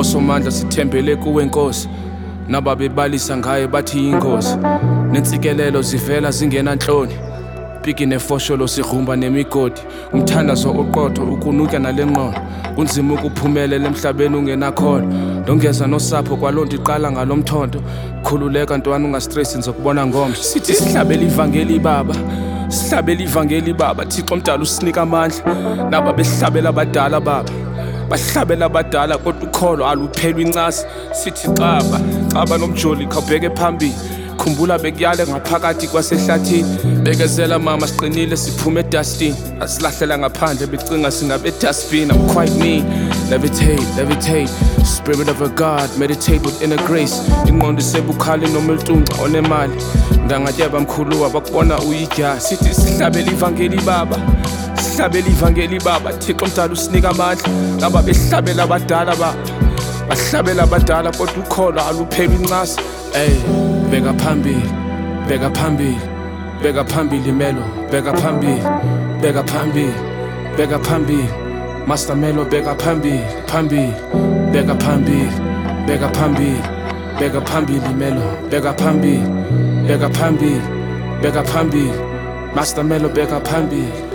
osomandla sithembele kuwe Nkosi, nababebalisa ngaye bathi ingozi. Nentsikelelo zivela zingenanhloni, piki nefosholo sigrumba nemigodi. Umthandazo oqotho ukunuka nalengqondo, kunzima ukuphumelela emhlabeni ungenakhona. Ndongeza nosapho kwalonto iqala ngalomthonto, khululeka ntwana ungastress nizokubona ngomso. Sithi sihlabele ivangeli baba, sihlabele ivangeli baba, Thixo mdala usinika amandla. Naba behlabela abadala baba, bahlabela abadala kodwa ukholo aluphelwa incasi. Sithi xaba nomjoli khawubheke phambili, khumbula bekuyale ngaphakathi kwasehlathini. Bekezela mama siqinile siphume edustini, asilahlela ngaphandle becinga singabe dustbin. I'm quite mean, levitate, spirit of a God, meditate with inner grace. Ingqondo isebukhali noma ilunca onemali, ndangatyeba mkhulu abakubona uyidya. Sithi sihlabele ivangeli baba, sihlabele ivangeli baba, Thixo mdala usinika amandla. Naba behlabela abadala baba, bahlabela abadala kodwa ukholo aluphelwa incasi. Beka phambili, beka phambili, beka phambili Melo, beka phambili, beka phambili, beka phambili Master Melo, beka phambili, beka phambili, beka phambili, beka phambili Melo, beka phambili, beka phambili, beka phambili Master Melo, beka phambili.